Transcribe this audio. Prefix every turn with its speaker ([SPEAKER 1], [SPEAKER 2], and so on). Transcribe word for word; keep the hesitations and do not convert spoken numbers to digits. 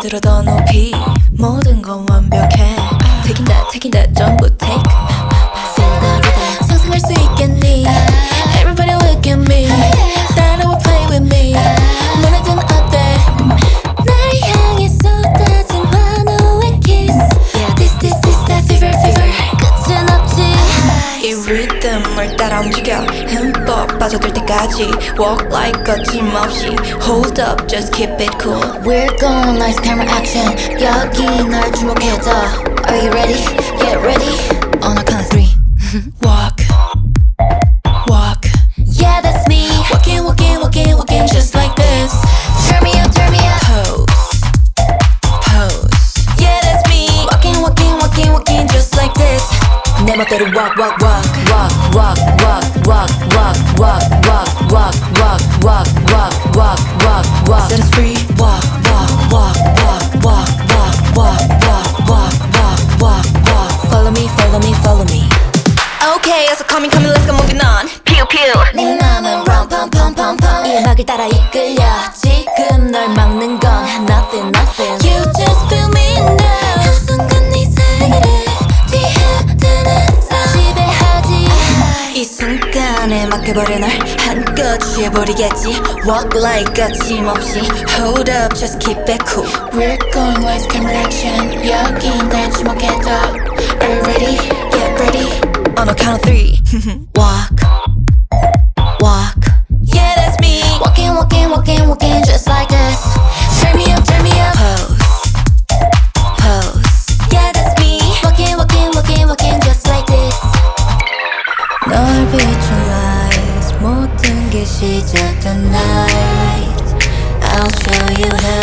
[SPEAKER 1] 들어 더 높이 모든 건 완벽해 Taking that, taking that 전부 take Feel the rhythm 상상할 수 있겠니 Everybody look at me 따라와 play with me 뭐라든 어때 날 향해 쏟아진 환호의 kiss Yeah this this this that fever fever 끝은 없지 이 리듬을 따라 움직여 흠뻑 빠져들 때까지 Walk like 거침없이 Hold up just keep it cool We're going lights camera action 여기 날 주목해줘 Are you ready? Get ready On a count of three Walk Walk Yeah that's me Walking walking walking walking just like this Turn me up turn me up Pose Pose Yeah that's me Walking walking walking walking just like this 내 멋대로 walk walk walk walk walk walk walk walk walk walk walk walk walk walk walk walk walk Set us free walk walk walk walk walk walk walk walk walk walk walk walk Follow me follow me follow me Okay so coming coming let's go moving on Pew pew 네 맘은 round pum pum pum pum 이 음악을 따라 이끌려 지금 널 막는 건 nothing nothing You just feel me now 한순간 네 세계를 이 순간에 맡겨버려 날 한껏 취해버리겠지 Walk like 거침없이 Hold up just keep it cool We're going lights camera action 여기 날 주목해줘 Are you ready? Get ready On a count of three Walk Walk Yeah that's me Walking walking walking walking just like this Turn me up turn me up Pose Pose Yeah that's me Walking walking walking walking just like this 널 비춘 lights 모든 게 시작된 night I'll show you how